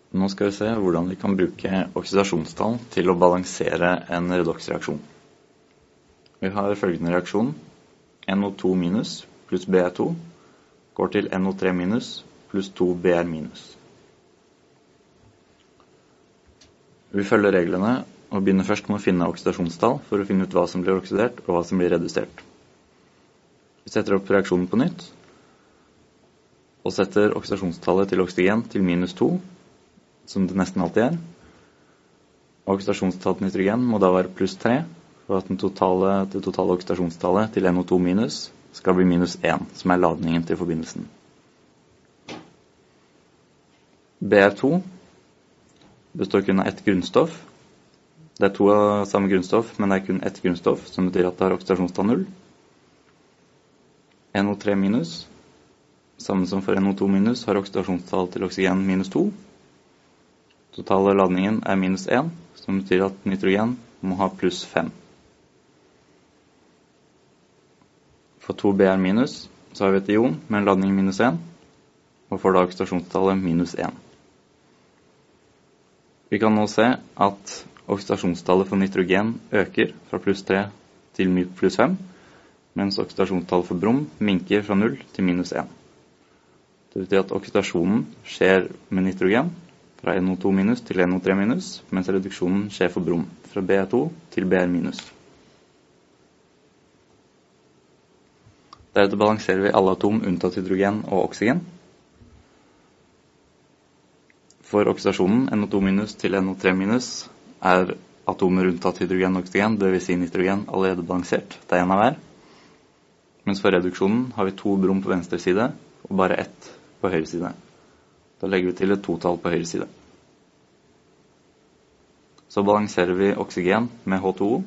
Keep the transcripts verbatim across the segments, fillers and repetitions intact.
Nå skal vi se hvordan vi kan bruke oksidasjonstall til å balansere en redoksreaksjon. Vi har følgende reaksjon. N O to minus pluss B R to går til N O tre minus pluss to B R minus. Vi følger reglene og begynner først med å finne oksidasjonstall for å finne ut hva som blir oksidert og hva som blir redusert. Vi setter opp reaksjonen på nytt og setter oksidasjonstallet til oksygen til minus to, som det nesten alltid er. Oksidasjonstallet til nitrogen må da være pluss tre, for at den totale, det totale oksidasjonstallet til N O to minus skal bli minus én, som er ladningen til forbindelsen. B R to består kun av ett grunnstoff. Det er to av samme grunnstoff, men det er kun ett grunnstoff, som betyr at det har oksidasjonstall null. N O tre minus, samme som for N O to minus, har oksidasjonstall til oksygen minus to. Totale ladningen er minus én, som betyr at nitrogen må ha pluss fem. For to B R minus, så har vi et ion med en ladning minus én, og får da oksidasjonstallet minus én. Vi kan nå se at oksidasjonstallet for nitrogen øker fra pluss tre til pluss fem, mens oksidasjonstallet for brom minker fra null til minus én. Det betyr at oksidasjonen skjer med nitrogen fra N O to minus til N O tre minus, mens reduksjonen skjer for brom fra B R to til B R minus. Deretter balanserer vi alle atom unntatt hydrogen og oksygen. For oksidasjonen N O to minus til N O tre minus er atomer unntatt hydrogen og oksygen, det vil si nitrogen, allerede balansert. Det er en av hver. Mens for reduksjonen har vi to brom på venstre side og bare ett på høyre side. Da legger vi til et totall på høyre side. Så balanserer vi oksygen med H to O.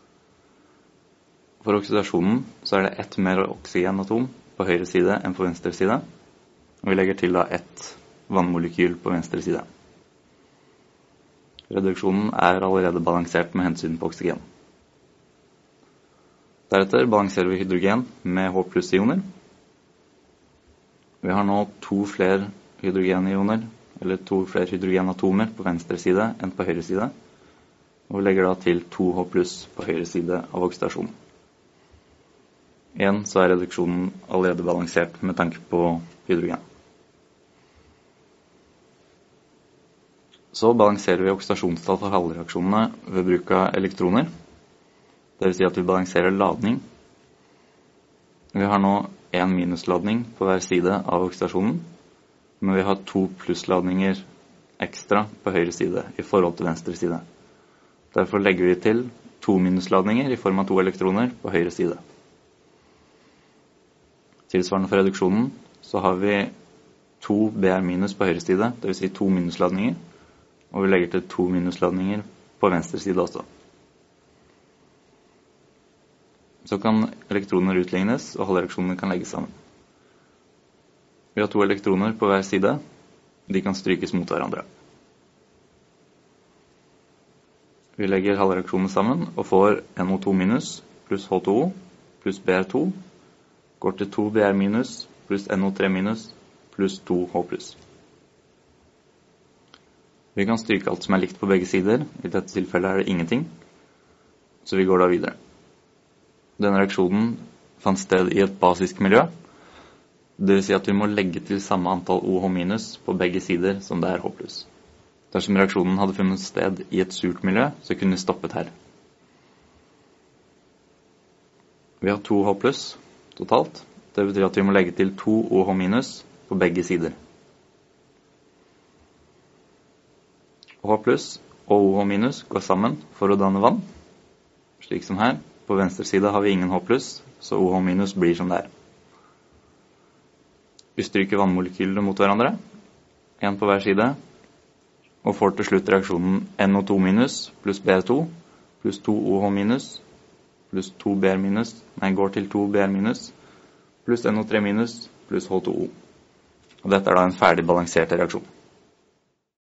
For oksidasjonen så er det ett mer oksygenatom på høyre side enn på venstre side. Og vi legger til da ett vannmolekyl på venstre side. Reduksjonen er allerede balansert med hensyn på oksygen. Deretter balanserer vi hydrogen med H pluss ioner. Vi har nå to flere hydrogenioner, eller to flere hydrogenatomer på venstre side enn på høyre side. Og vi legger da til to H pluss på høyre side av oksidasjonen. Igjen så er reduksjonen allerede balansert med tanke på hydrogen. Så balanserer vi oksidasjonstall for halvreaksjonene ved bruk av elektroner. Det vil si at vi balanserer ladning. Vi har nå en minusladning på hver side av oksidasjonen, men vi har to plussladninger ekstra på høyre side i forhold til venstre side. Derfor legger vi til to minusladninger i form av to elektroner på høyre side. Tilsvarende for reduksjonen så har vi to B R minus på høyre side, det vil si to minusladninger, og vi legger til to minusladninger på venstre side også. Så kan elektroner utlignes, og halvreaksjonene kan legges sammen. Vi har to elektroner på hver side, de kan strykes mot hverandre. Vi legger halvreaksjonene sammen og får N O to minus pluss H to O pluss B R to går til to B R minus pluss N O tre minus pluss to H pluss. Vi kan stryke alt som er likt på begge sider. I dette tilfellet er det ingenting, så vi går da videre. Denne reaksjonen fant sted i et basisk miljø. Det vil si at vi må legge til samme antall O H minus på begge sider som det er H pluss. Dersom reaksjonen hadde funnet sted i et surt miljø, så kunne vi stoppet her. Vi har to H pluss totalt. Det betyr at vi må legge til to O H minus på begge sider. H pluss og O H minus går sammen for å danne vann, slik som her. På venstre side har vi ingen H pluss, så O H minus blir som det er. Vi stryker vannmolekylene mot hverandre, en på hver side, og får til slutt reaksjonen N O to minus pluss B R to pluss to O H minus pluss to B R minus, nei, går til to B R minus pluss N O tre minus pluss H to O. Og dette er da en ferdig balansert reaksjon.